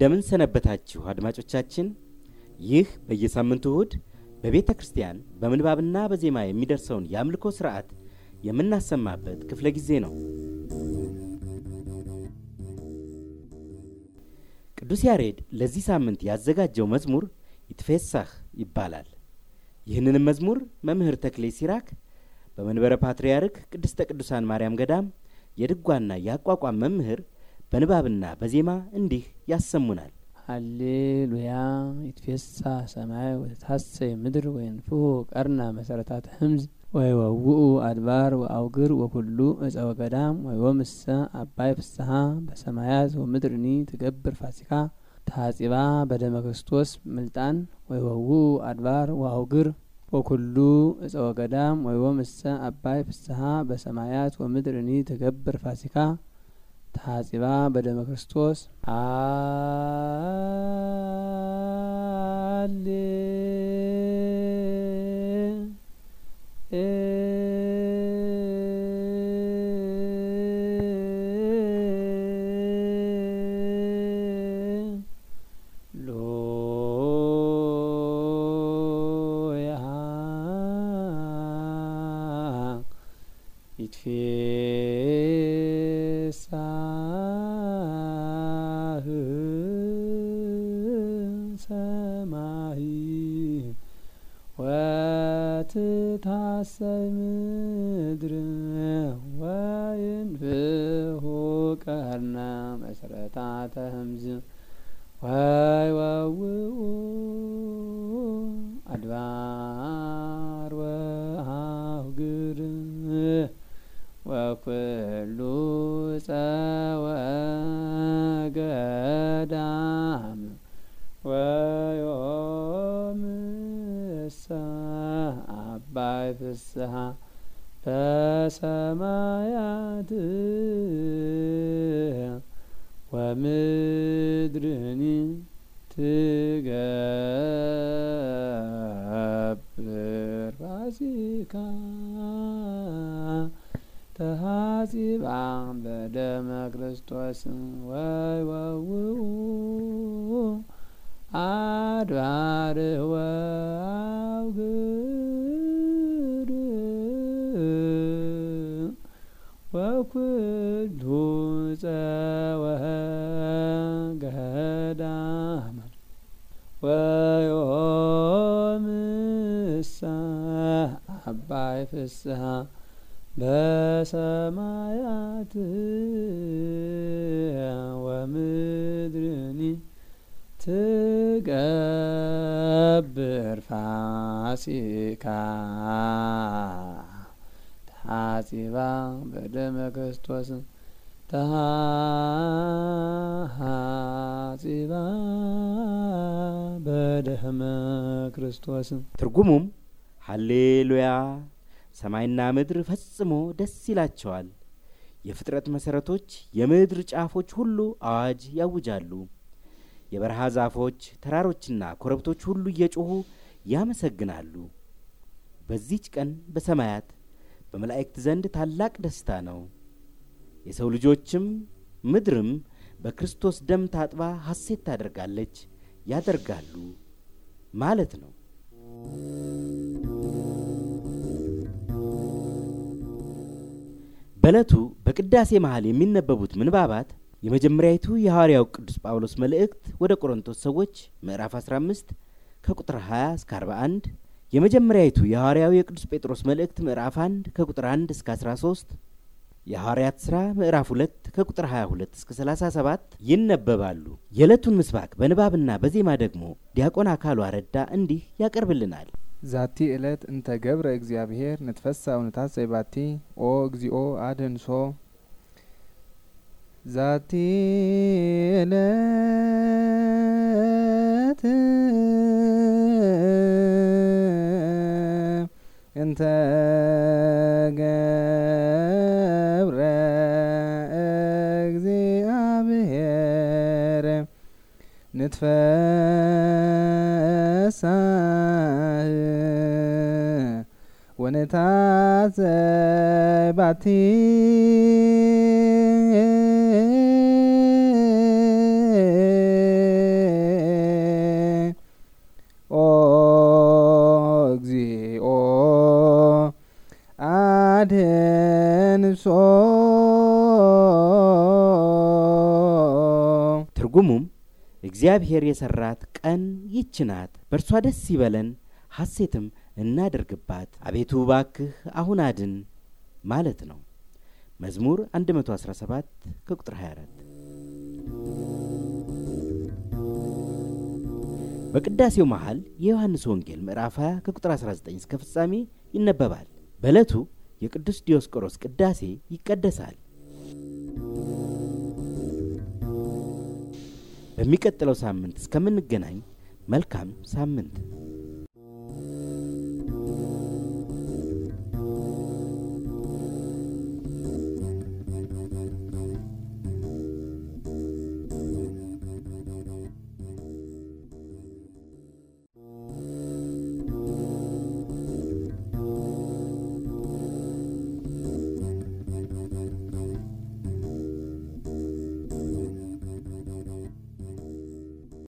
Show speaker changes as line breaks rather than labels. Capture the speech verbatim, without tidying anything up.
እንደምን ሰነበታችሁ አድማጮቻችን። ይህ በየሳምንቱ እሁድ በቤተ ክርስቲያን በምንባብና በዜማ የሚደርሰውን የአምልኮ ሥርዓት የምናሰማበት ክፍለ ጊዜ ነው። ቅዱስ ያሬድ ለዚህ ሳምንት ያዘጋጀው መዝሙር ይትፌሳህ ይባላል። ይህንንም መዝሙር መምህር ተክሌ ሲራክ በመንበረ ፓትርያርክ ቅድስተ ቅዱሳን ማርያም ገዳም የድጓና የአቋቋም መምህር በንባብና በዜማ እንዲህ ያሰሙናል።
ሃሌሉያ ይትፌሳህ ሰማይ ወታሰይ ምድር ወይንፍሁ ቀርና መሰረታት ህምዝ ወይወውኡ አድባር ወአውግር ወኩሉ እፀወ ገዳም ወይወምሰ አባይ ፍስሐ በሰማያት ወምድርኒ ትገብር ፋሲካ ታጺባ በደመ ክርስቶስ ምልጣን ወይወውኡ አድባር ወአውግር ወኩሉ እፀወ ገዳም ወይወምሰ አባይ ፍስሐ በሰማያት ወምድርኒ ትገብር ፋሲካ ታጺባ በደመ ክርስቶስ አሌ ይትፌሳህ ሰማይ ወትታሰይ ምድር ወይንፍሁ ቀርና መሰረታተ ህምዝ ወይወውኡ አድባር ወአውግር ወኩሉ እፀወ ገዳም ወዮምሰ አባይ ፍስሐ በሰማያት ወምድርኒ ትገብር ፋሲካ ተሐጺባ በደመ ክርስቶስ ወይወውኡ አድባር ወአውግር ወኩሉ እፀወ ገዳም ወዮምሰ አባይ ፍስሐ በሰማያት ወምድርኒ ትገብር ፋሲካ ታጺባ በደመ ክርስቶስ ታጺባ በደመ ክርስቶስ።
ትርጉሙም ሃሌሉያ ሰማይና ምድር ፈጽሞ ደስ ይላቸዋል፣ የፍጥረት መሰረቶች የምድር ጫፎች ሁሉ አዋጅ ያውጃሉ። የበረሃ ዛፎች ተራሮችና ኮረብቶች ሁሉ እየጮሁ ያመሰግናሉ። በዚህች ቀን በሰማያት በመላእክት ዘንድ ታላቅ ደስታ ነው። የሰው ልጆችም ምድርም በክርስቶስ ደም ታጥባ ሐሴት ታደርጋለች ያደርጋሉ ማለት ነው። በለቱ በቅዳሴ መሃል የሚነበቡት ምንባባት የመጀመሪያይቱ የሐዋርያው ቅዱስ ጳውሎስ መልእክት ወደ ቆሮንቶስ ሰዎች ምዕራፍ አስራ አምስት ከቁጥር ሃያ እስከ አርባ አንድ፣ የመጀመሪያይቱ የሐዋርያው የቅዱስ ጴጥሮስ መልእክት ምዕራፍ አንድ ከቁጥር አንድ እስከ አስራ ሶስት፣ የሐዋርያት ሥራ ምዕራፍ ሁለት ከቁጥር ሃያ ሁለት እስከ ሰላሳ ሰባት ይነበባሉ። የዕለቱን ምስባክ በንባብና በዜማ ደግሞ ዲያቆን አካሉ አረዳ እንዲህ ያቀርብልናል።
ዛቲ ዕለት እንተ ገብረ እግዚአብሔር ንትፈሳው ንታሰይ ባቲ ኦ እግዚኦ አድኅንሶ ዛቲ ዕለት እንተ ገብረ እግዚአብሔር ንትፈሳህ ወንታሰይ ባቲ
ትርጉሙም እግዚአብሔር የሰራት ቀን ይህች ናት፣ በእርሷ ደስ ይበለን ሐሴትም እናድርግባት፣ አቤቱ ባክህ አሁን አድን ማለት ነው። መዝሙር መቶ አስራ ሰባት ከቁጥር ሃያ አራት። በቅዳሴው መሃል የዮሐንስ ወንጌል ምዕራፍ ሃያ ከቁጥር አስራ ዘጠኝ እስከ ፍጻሜ ይነበባል። በዕለቱ የቅዱስ ዲዮስቆሮስ ቅዳሴ ይቀደሳል። በሚቀጥለው ሳምንት እስከምንገናኝ መልካም ሳምንት